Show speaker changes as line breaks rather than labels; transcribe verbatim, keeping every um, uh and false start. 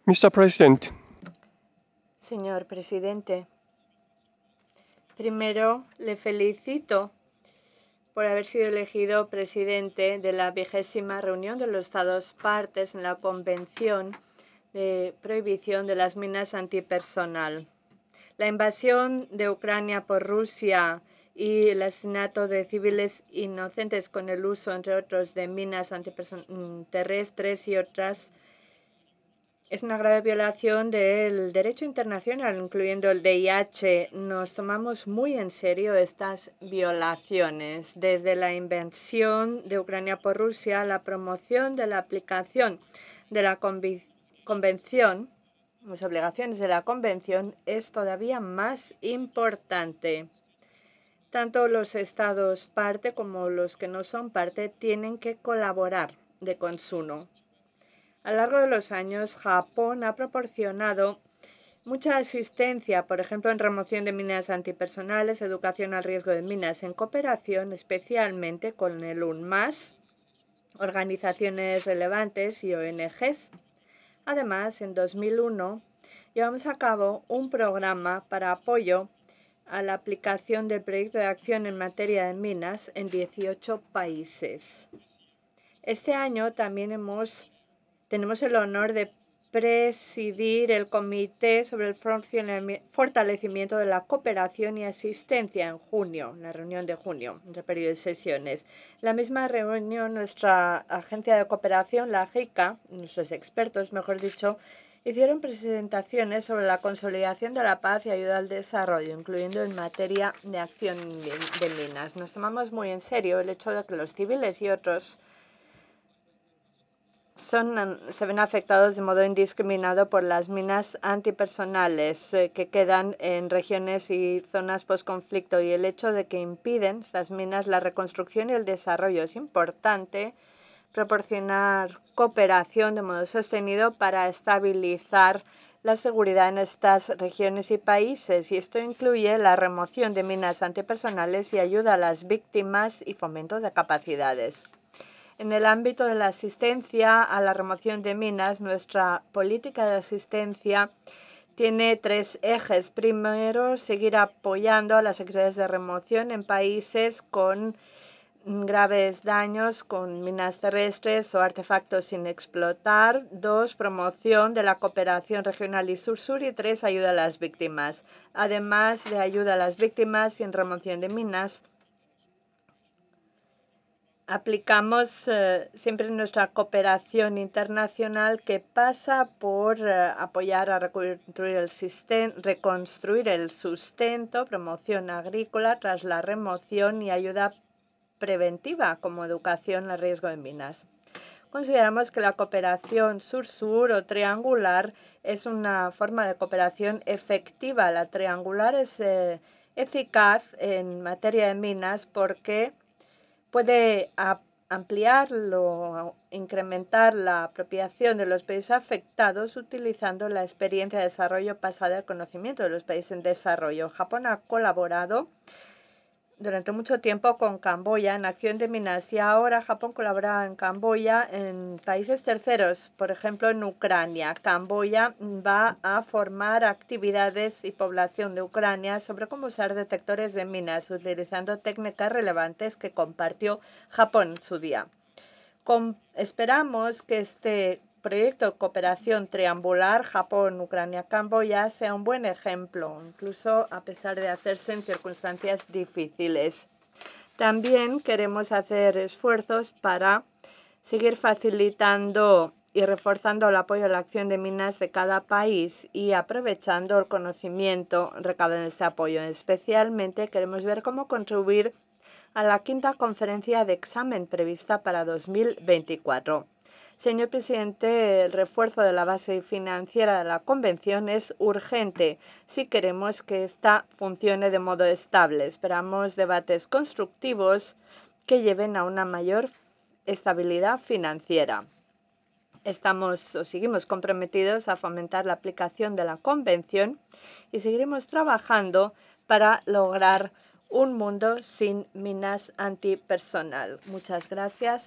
Mister President.
Señor presidente, primero le felicito por haber sido elegido presidente de la vigésima reunión de los Estados partes en la Convención de Prohibición de las Minas Antipersonal. La invasión de Ucrania por Rusia y el asesinato de civiles inocentes con el uso, entre otros, de minas antiterrestres y otras es una grave violación del derecho internacional, incluyendo el D I H. Nos tomamos muy en serio estas violaciones. Desde la invasión de Ucrania por Rusia, la promoción de la aplicación de la Convención, las obligaciones de la Convención, es todavía más importante. Tanto los Estados parte como los que no son parte tienen que colaborar de consuno. A lo largo de los años, Japón ha proporcionado mucha asistencia, por ejemplo, en remoción de minas antipersonales, educación al riesgo de minas, en cooperación especialmente con el UNMAS, organizaciones relevantes y O N Ges. Además, en dos mil uno llevamos a cabo un programa para apoyo a la aplicación del proyecto de acción en materia de minas en dieciocho países. Este año también hemos Tenemos el honor de presidir el Comité sobre el Fortalecimiento de la Cooperación y Asistencia en junio, en la reunión de junio, entre periodo de sesiones. En la misma reunión, nuestra agencia de cooperación, la AGICA, nuestros expertos, mejor dicho, hicieron presentaciones sobre la consolidación de la paz y ayuda al desarrollo, incluyendo en materia de acción de minas. Nos tomamos muy en serio el hecho de que los civiles y otros Son, se ven afectados de modo indiscriminado por las minas antipersonales eh, que quedan en regiones y zonas postconflicto y el hecho de que impiden estas minas la reconstrucción y el desarrollo. Es importante proporcionar cooperación de modo sostenido para estabilizar la seguridad en estas regiones y países, y esto incluye la remoción de minas antipersonales y ayuda a las víctimas y fomento de capacidades. En el ámbito de la asistencia a la remoción de minas, nuestra política de asistencia tiene tres ejes. Primero, seguir apoyando a las actividades de remoción en países con graves daños con minas terrestres o artefactos sin explotar. Dos, promoción de la cooperación regional y sur-sur. Y tres, ayuda a las víctimas. Además de ayuda a las víctimas y en remoción de minas, aplicamos eh, siempre nuestra cooperación internacional que pasa por eh, apoyar a reconstruir el, sistema, reconstruir el sustento, promoción agrícola tras la remoción y ayuda preventiva como educación al riesgo de minas. Consideramos que la cooperación sur-sur o triangular es una forma de cooperación efectiva. La triangular es eh, eficaz en materia de minas porque puede ampliar o incrementar la apropiación de los países afectados utilizando la experiencia de desarrollo pasada y conocimiento de los países en desarrollo. Japón ha colaborado durante mucho tiempo con Camboya en acción de minas y ahora Japón colabora en Camboya en países terceros, por ejemplo en Ucrania. Camboya va a formar actividades y población de Ucrania sobre cómo usar detectores de minas utilizando técnicas relevantes que compartió Japón en su día. Con, esperamos que este proyecto de cooperación triangular Japón, Ucrania, Camboya sea un buen ejemplo, incluso a pesar de hacerse en circunstancias difíciles. También queremos hacer esfuerzos para seguir facilitando y reforzando el apoyo a la acción de minas de cada país y aprovechando el conocimiento recaudado en este apoyo. Especialmente queremos ver cómo contribuir a la quinta conferencia de examen prevista para dos mil veinticuatro. Señor presidente, el refuerzo de la base financiera de la Convención es urgente si queremos que ésta funcione de modo estable. Esperamos debates constructivos que lleven a una mayor estabilidad financiera. Estamos o seguimos comprometidos a fomentar la aplicación de la Convención y seguiremos trabajando para lograr un mundo sin minas antipersonal. Muchas gracias.